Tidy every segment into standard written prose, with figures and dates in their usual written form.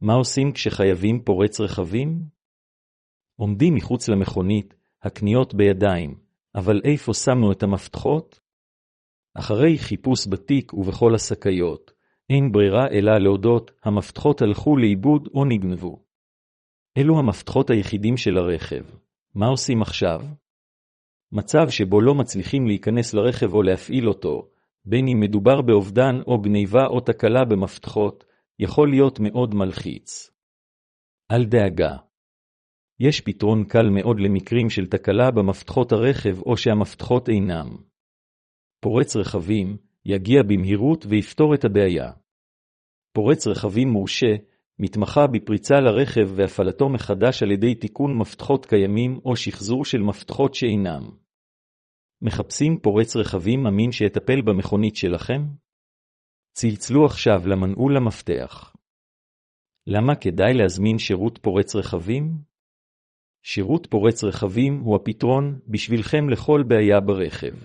מה עושים כשחייבים פורץ רכבים? עומדים מחוץ למכונית, הקניות בידיים, אבל איפה שמנו את המפתחות? אחרי חיפוש בתיק ובכל השקיות, אין ברירה אלא להודות, המפתחות הלכו לאיבוד או נגנבו. אלו המפתחות היחידים של הרכב. מה עושים עכשיו? מצב שבו לא מצליחים להיכנס לרכב או להפעיל אותו, בין אם מדובר באובדן או גניבה או תקלה במפתחות, יכול להיות מאוד מלחיץ. אל דאגה. יש פתרון קל מאוד למקרים של תקלה במפתחות הרכב או שהמפתחות אינם. פורץ רכבים יגיע במהירות ויפתור את הבעיה. פורץ רכבים מורשה מתמחה בפריצה לרכב והפעלתו מחדש על ידי תיקון מפתחות קיימים או שחזור של מפתחות שאינם. מחפשים פורץ רכבים אמין שיטפל במכונית שלכם? צלצלו עכשיו למנעול המפתח. למה כדאי להזמין שירות פורץ רכבים? שירות פורץ רכבים הוא הפתרון בשבילכם לכל בעיה ברכב.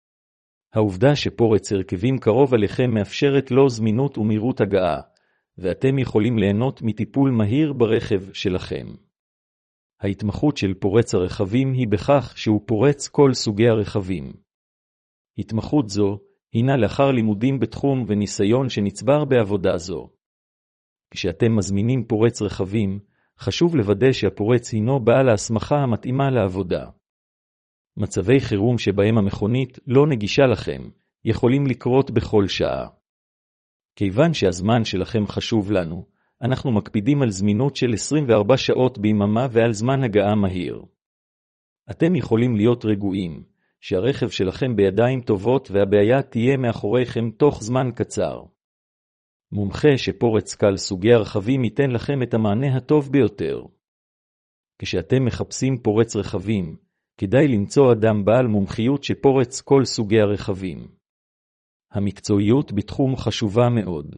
העובדה שפורץ הרכבים קרוב עליכם מאפשרת לו זמינות ומהירות הגעה, ואתם יכולים ליהנות מטיפול מהיר ברכב שלכם. ההתמחות של פורץ הרכבים היא בכך שהוא פורץ כל סוגי הרכבים. התמחות זו הינה לאחר לימודים בתחום וניסיון שנצבר בעבודה זו. כשאתם מזמינים פורץ רכבים, חשוב לוודא שהפורץ הינו בעל ההסמכה המתאימה לעבודה. מצבי חירום שבהם המכונית לא נגישה לכם, יכולים לקרות בכל שעה. כיוון שהזמן שלכם חשוב לנו, אנחנו מקפידים על זמינות של 24 שעות ביממה ועל זמן הגעה מהיר. אתם יכולים להיות רגועים, שהרכב שלכם בידיים טובות והבעיה תהיה מאחוריכם תוך זמן קצר. מומחה שפורץ קל סוגי הרכבים ייתן לכם את המענה הטוב ביותר. כשאתם מחפשים פורץ רכבים, כדאי למצוא אדם בעל מומחיות שפורץ כל סוגי הרכבים. המקצועיות בתחום חשובה מאוד.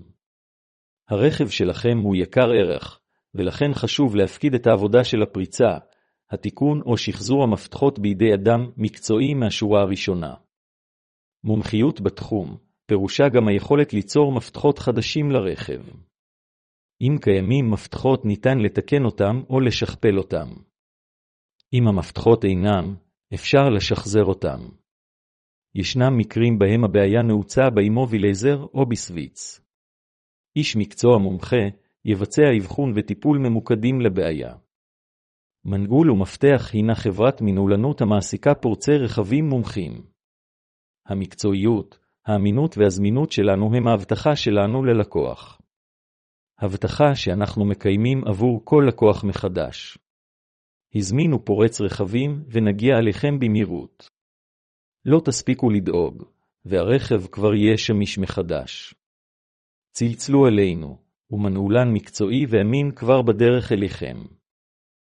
הרכב שלכם הוא יקר ערך, ולכן חשוב להפקיד את העבודה של הפריצה, התיקון או שחזור המפתחות בידי אדם מקצועי מהשורה הראשונה. מומחיות בתחום, פירושה גם היכולת ליצור מפתחות חדשים לרכב. אם קיימים מפתחות ניתן לתקן אותם או לשכפל אותם. אם המפתחות אינם, אפשר לשחזר אותם. ישנם מקרים בהם הבעיה נעוצה באימובילייזר או בסוויץ. איש מקצוע מומחה יבצע אבחון וטיפול ממוקדים לבעיה. מנעול ומפתח הינה חברת מנעולנות המעסיקה פורצי רכבים מומחים. המקצועיות, האמינות והזמינות שלנו הם ההבטחה שלנו ללקוח. הבטחה שאנחנו מקיימים עבור כל לקוח מחדש. הזמינו פורץ רכבים ונגיע עליכם במהירות. לא תספיקו לדאוג, והרכב כבר יהיה שמיש מחדש. צלצלו אלינו, ומנעולן מקצועי ואמין כבר בדרך אליכם.